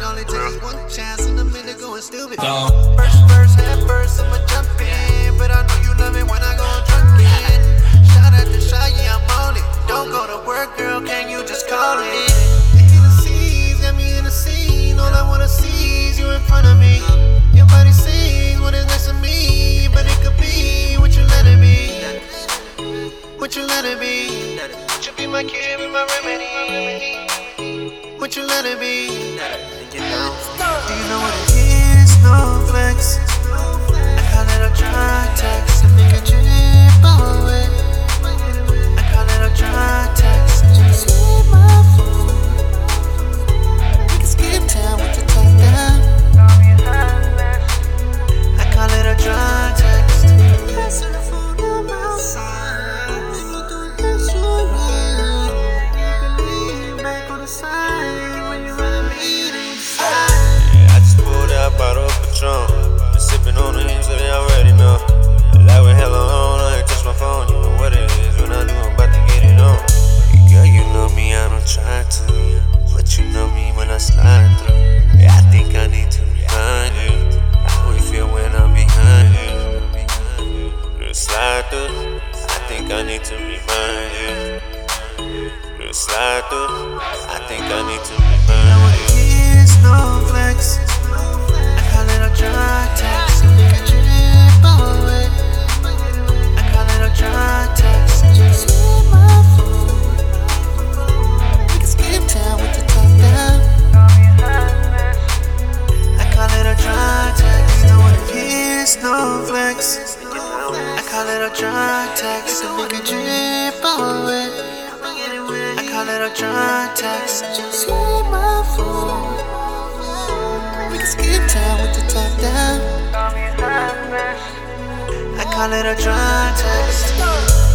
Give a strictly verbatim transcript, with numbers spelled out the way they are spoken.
all it takes is one chance and a minute going stupid. First verse, half verse, I'ma jump in, but I know you love it when I go drunk in. Shout out to Shy, yeah, I'm on it. Don't go to work, girl, can you just call it? The Hennessy's got me in the scene. All I wanna see is you in front of me. Your body sings what is next to me, but it could be what you let it be. What you let it be. Would you be my cure, be my remedy? Would you let it be? Do you know what it is? No flex. I call it a dry text. I make a drip away. I call it a dry text. Just hit my phone. We can skip town with the top down. I call it a dry text. Passing the phone, I'm outside. You doing this right. You can lean back on the side when you run me inside. Yeah, I just pulled out a bottle of Patron. Been sipping on the hymn so they already know. Like with hella on, I ain't touch my phone. You know what it is when I do, I'm about to get it on. Girl, you know me, I don't try to, but you know me when I slide through. Yeah, I think I need to remind you how we feel when I'm behind you. Girl, slide through. I think I need to remind you. Girl, slide through. I think I need to remind you. It's no flex. I call it a dry text. Make a drip away. I call it a dry text. Just hit my phone. We can skip town with the top down. I call it a dry text. You know what it is? No flex. I call it a dry text. Make a drip away. I call it a dry text. Just hit my phone. We can skip town with the top down. I call it a dry text.